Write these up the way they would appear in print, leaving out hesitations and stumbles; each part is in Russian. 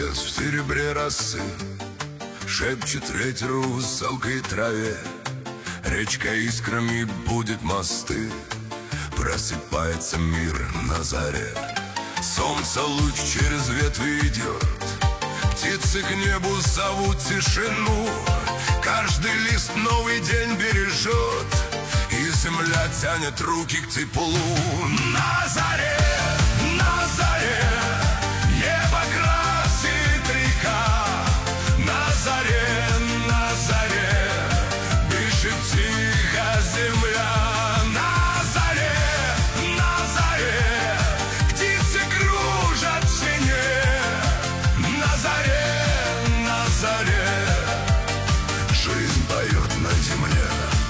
Лес в серебре росы, шепчет ветер в высокой траве. Речка искрами будет мосты, просыпается мир на заре. Солнце луч через ветви идет, птицы к небу зовут тишину. Каждый лист новый день бережет, и земля тянет руки к теплу. На заре, на заре небо красит река. На заре дышит тихо земля. На заре птицы кружат в сине. На заре жизнь поет на земле.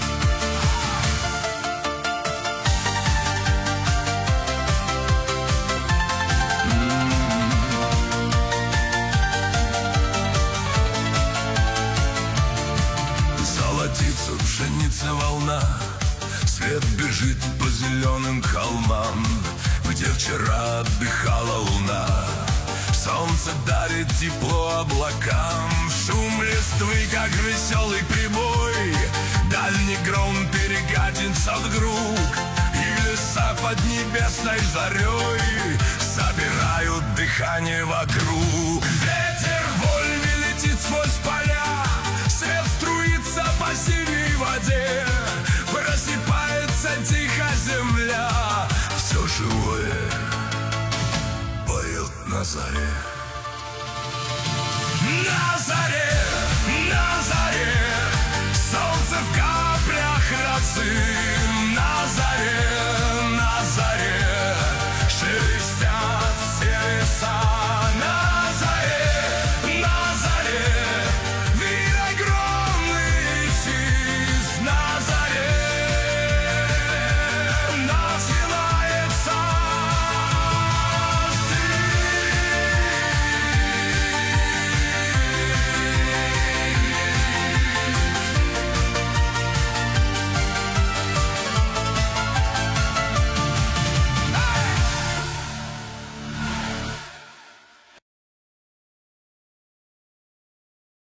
Золотится пшеница волна, свет бежит по зеленым холмам, где вчера отдыхала луна. Солнце дарит тепло облакам, шум листвы, как веселый прибой. Дальний гром перегатит вокруг, и леса под небесной зарей собирают дыхание вокруг. Ветер вольный летит сквозь поля, свет струится по синей воде. Просыпается тихо земля, все живое поет на заре. На заре